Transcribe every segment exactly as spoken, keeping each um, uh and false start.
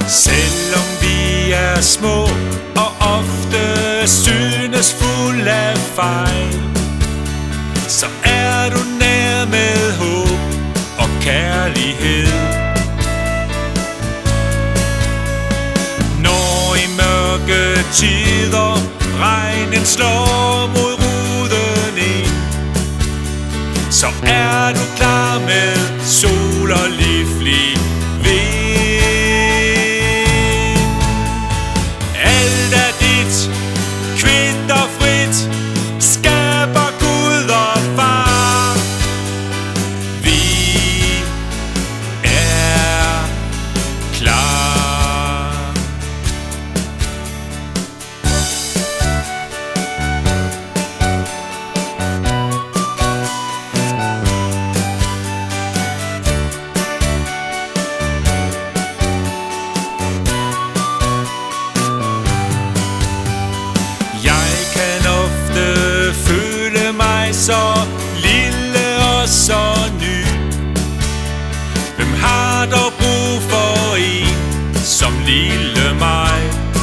Selvom vi er små og ofte synes fuld af fejl, så er du nær med håb og kærlighed. Når i mørke tider regnen slår mod ruden ind, så er du klar med sol og livlig vind. Alt er dit, kvitterfrit, skaber Gud og far. Vi er klar. Så lille og så ny. Hvem har dog brug for en som lille mig?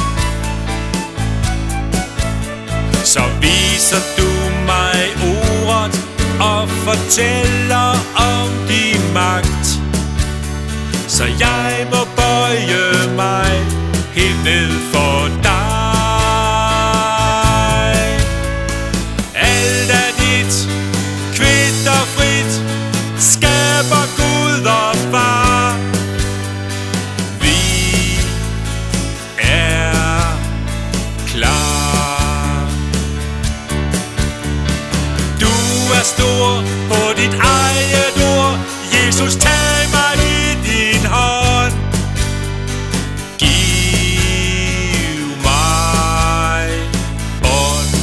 Så viser du mig ordet og fortæller om din magt, så jeg må bøje mig helt ned for dig. Kvitterfrit skaber Gud og far. Vi er klar. Du er stor på dit eget ord. Jesus, tag mig i din hånd. Giv mig ånd.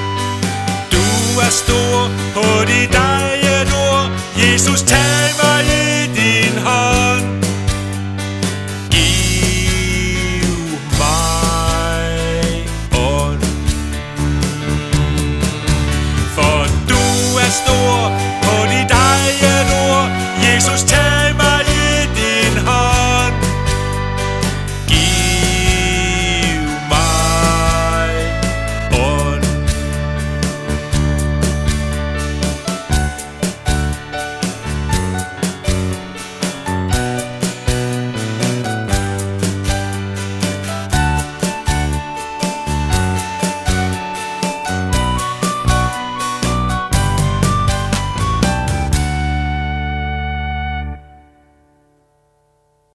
Stor på dit eget ord. Jesus, tag mig